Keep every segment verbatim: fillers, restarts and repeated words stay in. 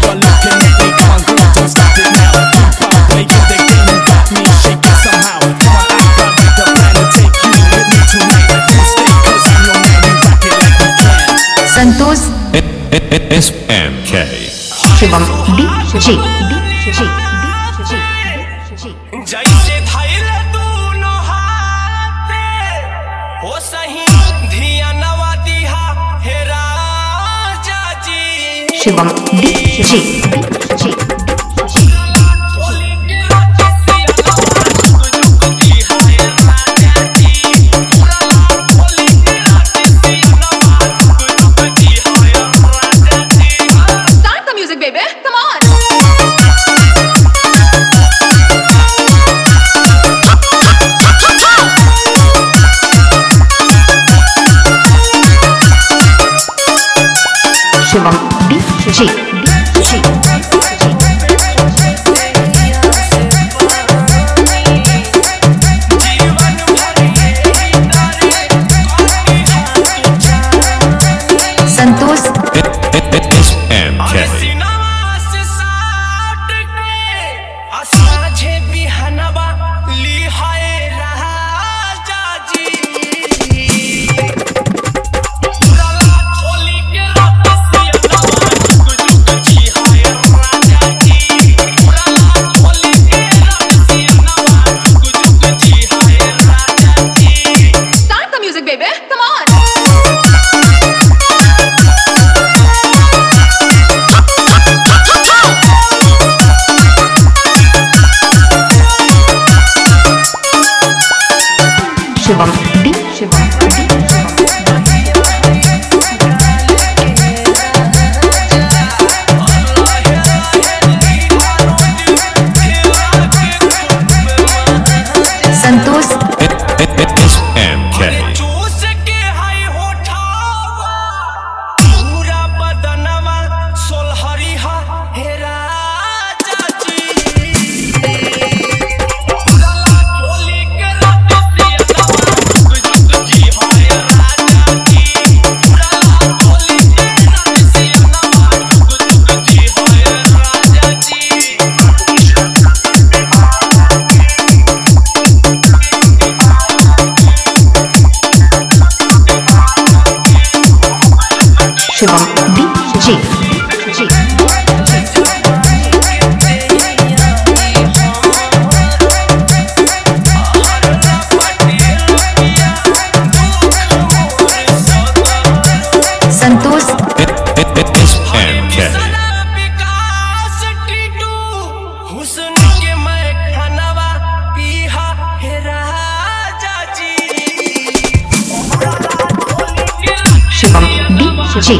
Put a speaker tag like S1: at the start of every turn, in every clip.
S1: you're looking at me, come on girl, don't stop it now. Keep on playing the game, you got me shaking somehow. Come on, I got me the plan to take you with me tonight. You stay cause I'm your man, we rock it like we can.
S2: Santosh
S3: S M K
S2: Shivam D G
S4: जैसे धैले दूनो हाथे हो सही धिया नवा दिहा हे राजा जी
S2: शिवम डी जी Shivam D G Santosh
S3: S M K Shivam D Shivam D Santosh S M K
S2: Shivam D G G Santosh
S3: S M K
S2: Shivam D G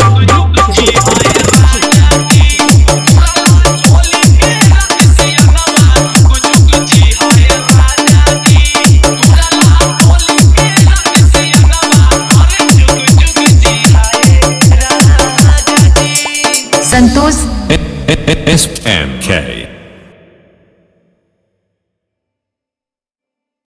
S3: Santosh S M K